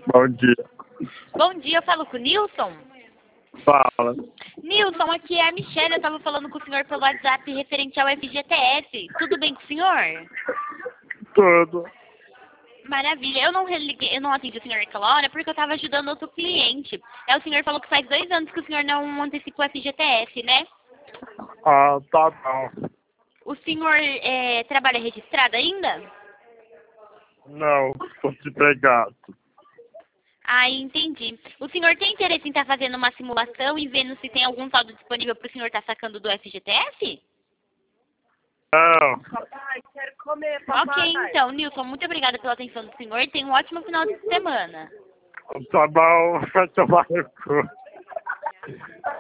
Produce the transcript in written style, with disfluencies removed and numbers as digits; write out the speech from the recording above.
Bom dia. Bom dia, eu falo com o Nilson. Fala. Nilson, aqui é a Michelle, eu estava falando com o senhor pelo WhatsApp referente ao FGTS. Tudo bem com o senhor? Tudo. Maravilha. Eu não atendi o senhor naquela hora porque eu estava ajudando outro cliente. O senhor falou que faz 2 anos que o senhor não antecipa o FGTS, né? Ah, tá bom. O senhor trabalha registrado ainda? Não, tô desempregado. Ah, entendi. O senhor tem interesse em estar fazendo uma simulação e vendo se tem algum saldo disponível para o senhor estar sacando do FGTS? Não. Papai, quero comer, papai. Ok, então, Nilson, muito obrigada pela atenção do senhor e tenha um ótimo final de semana. Tá bom, vai tomar no cu.